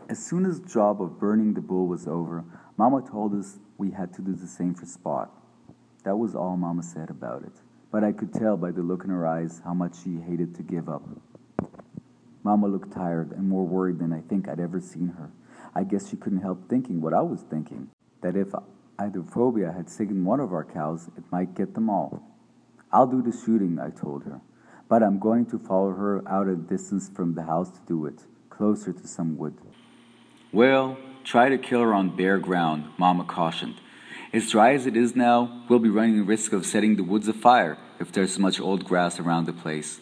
As soon as the job of burning the bull was over, Mama told us we had to do the same for Spot. That was all Mama said about it, but I could tell by the look in her eyes how much she hated to give up. Mama looked tired and more worried than I think I'd ever seen her. I guess she couldn't help thinking what I was thinking, that if hydrophobia had sickened one of our cows, it might get them all. I'll do the shooting, I told her, but I'm going to follow her out a distance from the house to do it, closer to some wood. Well, try to kill her on bare ground, Mama cautioned. As dry as it is now, we'll be running the risk of setting the woods afire if there's so much old grass around the place.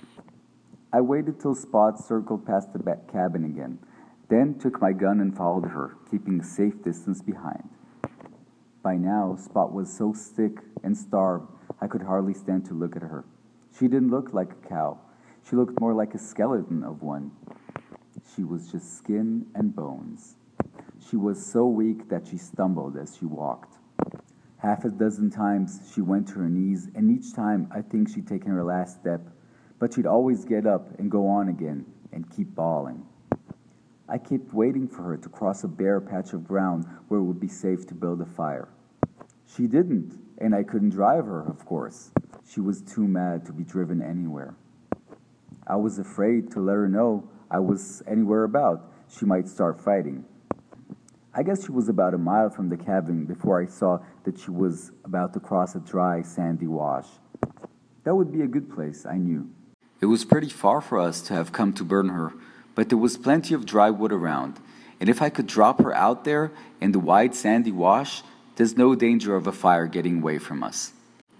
I waited till Spot circled past the back cabin again, then took my gun and followed her, keeping a safe distance behind. By now, Spot was so sick and starved, I could hardly stand to look at her. She didn't look like a cow. She looked more like a skeleton of one. She was just skin and bones. She was so weak that she stumbled as she walked. Half a dozen times she went to her knees, and each time I think she'd taken her last step, but she'd always get up and go on again and keep bawling. I kept waiting for her to cross a bare patch of ground where it would be safe to build a fire. She didn't, and I couldn't drive her, of course. She was too mad to be driven anywhere. I was afraid to let her know I was anywhere about. She might start fighting. I guess she was about a mile from the cabin before I saw that she was about to cross a dry, sandy wash. That would be a good place, I knew. It was pretty far for us to have come to burn her, but there was plenty of dry wood around, and if I could drop her out there in the wide sandy wash, there's no danger of a fire getting away from us.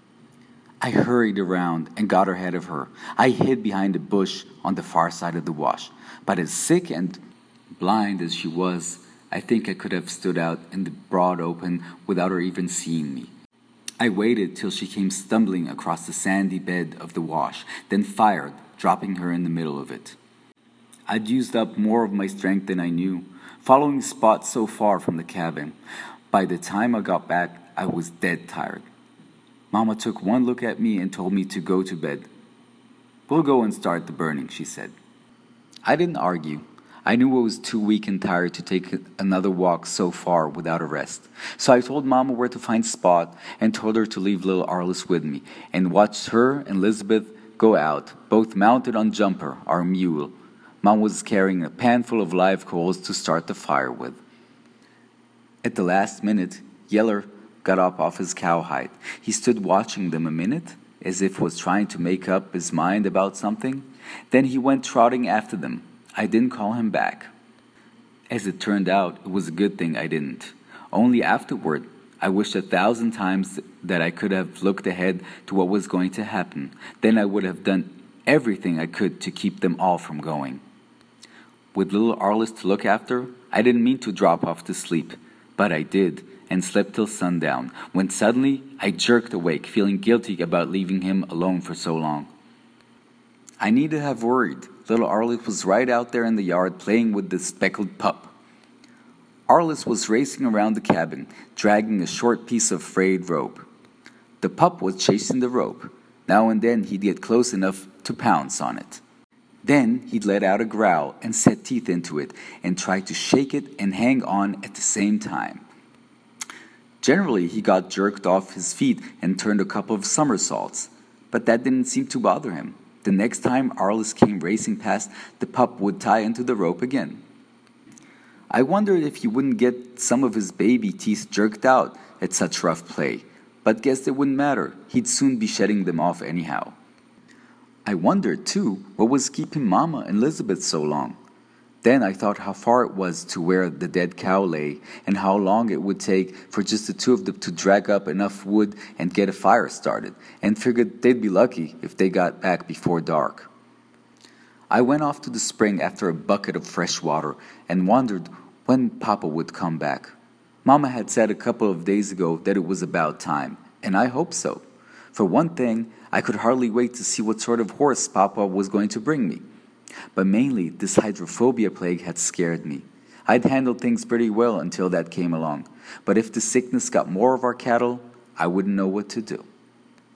I hurried around and got ahead of her. I hid behind a bush on the far side of the wash, but as sick and blind as she was, I think I could have stood out in the broad open without her even seeing me. I waited till she came stumbling across the sandy bed of the wash, then fired, dropping her in the middle of it. I'd used up more of my strength than I knew, following Spot so far from the cabin. By the time I got back, I was dead tired. Mama took one look at me and told me to go to bed. "We'll go and start the burning," she said. I didn't argue. I knew I was too weak and tired to take another walk so far without a rest. So I told Mama where to find Spot and told her to leave little Arliss with me and watched her and Elizabeth go out, both mounted on Jumper, our mule. Mom was carrying a pan full of live coals to start the fire with. At the last minute, Yeller got up off his cowhide. He stood watching them a minute, as if was trying to make up his mind about something. Then he went trotting after them. I didn't call him back. As it turned out, it was a good thing I didn't. Only afterward, I wished 1,000 times that I could have looked ahead to what was going to happen. Then I would have done everything I could to keep them all from going. With little Arliss to look after, I didn't mean to drop off to sleep, but I did, and slept till sundown, when suddenly I jerked awake, feeling guilty about leaving him alone for so long. I need to have worried. Little Arliss was right out there in the yard playing with the speckled pup. Arliss was racing around the cabin, dragging a short piece of frayed rope. The pup was chasing the rope. Now and then he'd get close enough to pounce on it. Then he'd let out a growl and set teeth into it and try to shake it and hang on at the same time. Generally, he got jerked off his feet and turned a couple of somersaults, but that didn't seem to bother him. The next time Arliss came racing past, the pup would tie into the rope again. I wondered if he wouldn't get some of his baby teeth jerked out at such rough play, but guessed it wouldn't matter. He'd soon be shedding them off anyhow. I wondered, too, what was keeping Mama and Elizabeth so long. Then I thought how far it was to where the dead cow lay, and how long it would take for just the two of them to drag up enough wood and get a fire started, and figured they'd be lucky if they got back before dark. I went off to the spring after a bucket of fresh water and wondered when Papa would come back. Mama had said a couple of days ago that it was about time, and I hoped so. For one thing, I could hardly wait to see what sort of horse Papa was going to bring me. But mainly, this hydrophobia plague had scared me. I'd handled things pretty well until that came along. But if the sickness got more of our cattle, I wouldn't know what to do.